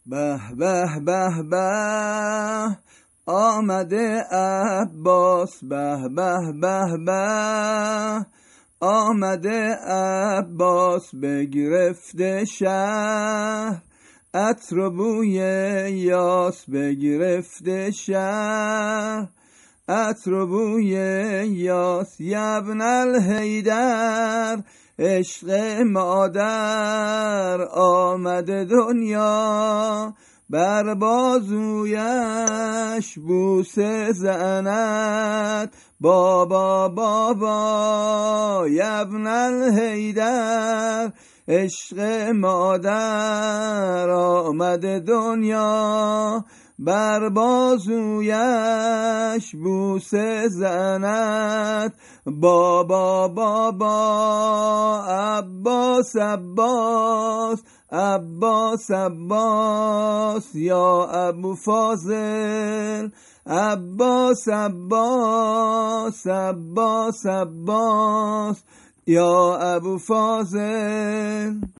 به به به به آمده عباس، به به به به آمده عباس، بگرفته شهر عطر و بوی یاس، بگرفته شهر عطر و بوی یاس. یبن الحیدر عشق مادر آمده دنیا، بر بازویش بوسه زند بابا بابا. یبن الحیدر عشق مادر آمده دنیا، بر بازویش بوسه زند بابا بابا. عباس عباس عباس عباس یا ابو فاضل، عباس عباس عباس عباس یا ابو فاضل.